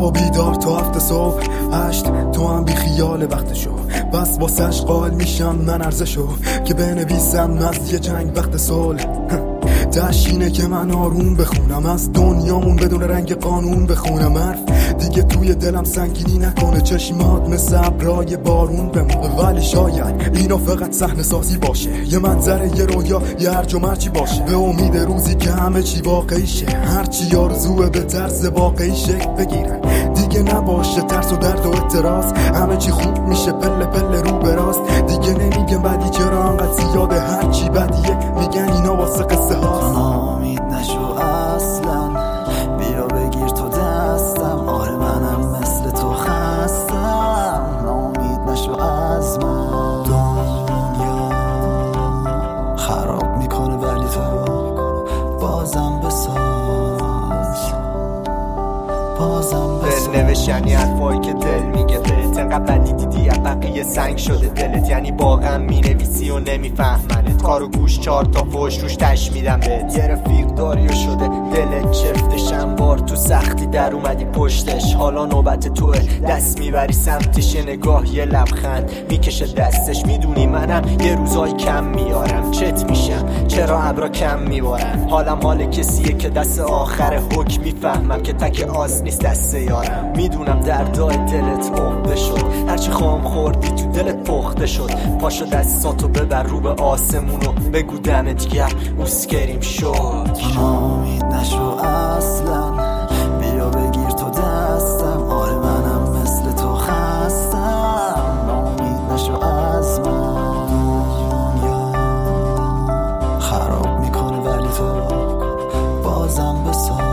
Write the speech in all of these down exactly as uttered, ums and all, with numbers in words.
شب و بیدار تا هفت صبح هشت تو هم بی خیال وقتشو بس واسش قائل میشم من ارزشو که بنویسم از یه جنگ وقت صلح تشینه که من آروم بخونم از دنیامون بدون رنگ قانون بخونم حرف دیگه توی دلم سنگینی نکنه چشمات مثل ابرای بارون بمونه ولی شاید اینا فقط صحنه سازی باشه یه منظره یه رویا یه هرج و مرچی باشه به امید روزی که همه چی واقعی شه هرچی آرزوه به طرز واقعی شکل بگیرن دیگه نباشه ترس و درد و اعتراض همه چی خوب میشه پله پله رو به راست دیگه نمیگم بدی چرا انقدر زیاده هرچی بدیه میگن اینا واسه قصه هاست نامید نشو اصلا بیا بگیر تو دستم آره منم مثل تو خستم نامید نشو از من دنیا خراب میکنه ولی تو بازم بساز بازم بساز دل نوشنی حرفایی که دل میگه بهت انقدر بدی دیدی از بقیه سنگ شده دلت یعنی واقعا مینویسی و نمیفهمنت کارو گوش چار تا فوش روش تش میدم بهت یه رفیق داری و شده دلت چفتشم بار تو سختی در اومدی پشتش حالا نوبت توه دست میبری سمتش نگاه یه لبخند میکشه دستش میدونی منم یه روزای کم میارم چت میشم چرا ابرا کم میبارم حالم حال کسیه که دست آخر حکم میفهمم که تک آس نیست دست یارم میدونم دردای دلت عمده شد هرچی خام خوردی تو دلت پخته شد پاشو دستاتو ببر رو به آسمونو بگو دمت گرم اوسکریم شد نامید نشو اصلا بیا بگیر تو دستم آره منم مثل تو خستم نامید نشو از من دنیا خراب میکنه ولی تو بازم بساز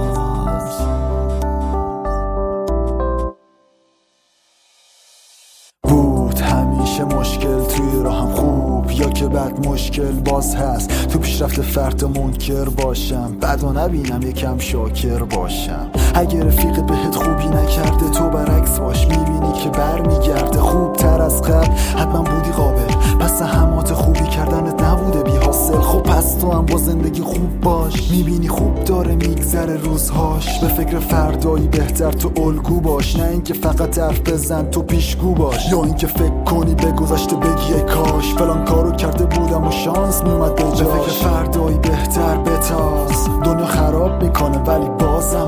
بود همیشه مشکل توی راهم خوب یا که بعد مشکل باز هست تو پیشرفت فرد منکر باشم بعد و نبینم یکم شاکر باشم اگه رفیق بهت خوبی نکرده تو برعکس باش میبینی که بر میگرده خوب تر از قبل حتما بودی قابل پس همات خوبی کردنت نبوده بی حاصل خب پس تو هم با زندگی خوب باش میبینی خوب داره میگذره روزهاش به فکر فردایی بهتر تو الگو باش نه اینکه فقط حرف بزن تو پیشگو باش یا اینکه فکر کنی به گذشته بگی ای کاش فلان کارو کرده بودم و شانس میومد به جاش به فکر فردایی بهتر بتاز دنیا خراب میکنه ولی بازم